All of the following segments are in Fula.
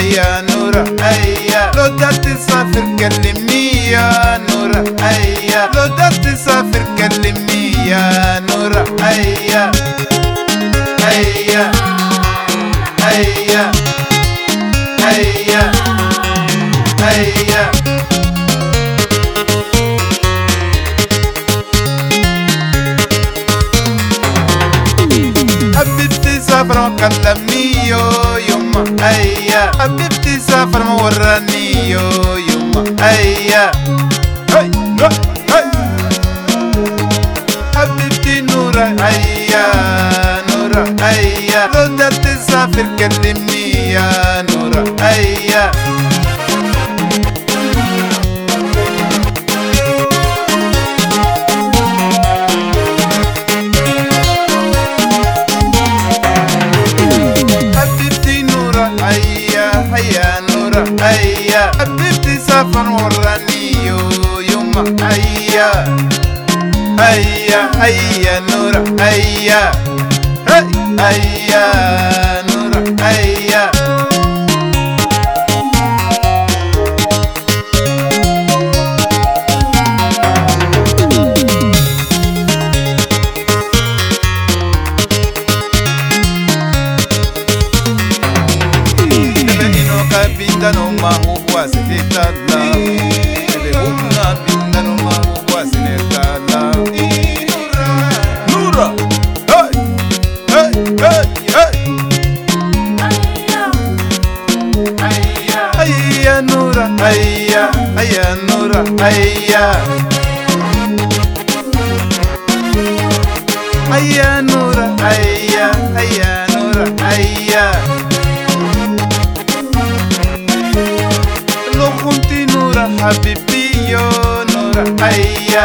هيا نورة هيا لو دار تسافر كلمني يا نورة هيا لو دار تسافر كلمني يا نورة هيا هيا هيا هيا هيا حبيبتي سافر وكلمني يما هيا حبيبتي سافر موراني يما هيا هي هي حبيبتي نورة هيا نورة هيا لو دار تسافر كلمني يا نورة هيا هيا حبيبتي سافر وراني يما هيا هيا هيا نورة هيا هيا نورة هيا binda no mahubwa sinetala ebe umna binda no mahubwa sinetala Nura hey hey hey hey hayya Nura hayya hayya Nura hayya hayya Nura hayya hayya Nura hayya كنتي نورة حبيبي يا نورة هيا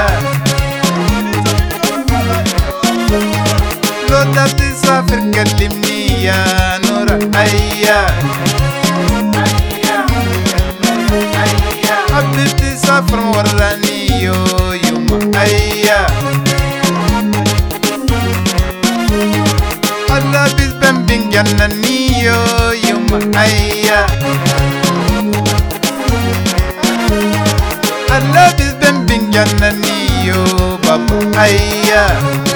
لو دار تسافر كلمني يا نورة هيا حبيبتي سافر وراني يما هيا الله بيزبن بين جنني يما هيا Allah bizden bin jannaniyo baba hayya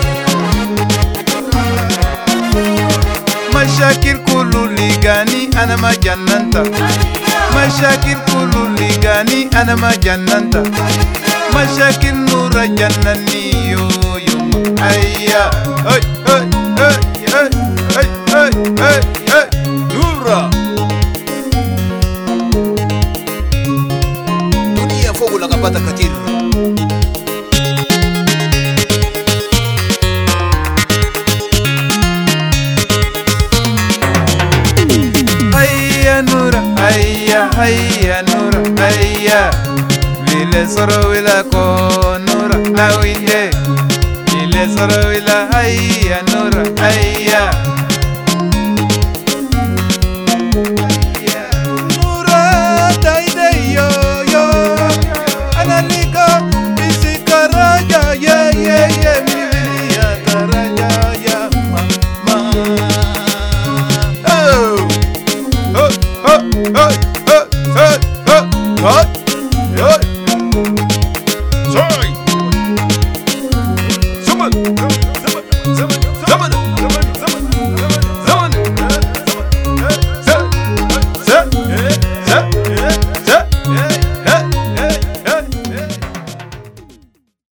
mashakil kullu ligani ana ma jannanta mashakil kullu ligani ana ma jannanta mashakil nura jannaniyo yuma hayya hey hey hey hey hey hey hey nura unapata katiri hayya Nura hayya hayya Nura hayya vile soro wila ko Nura awinde vile soro wila hayya Nura hayya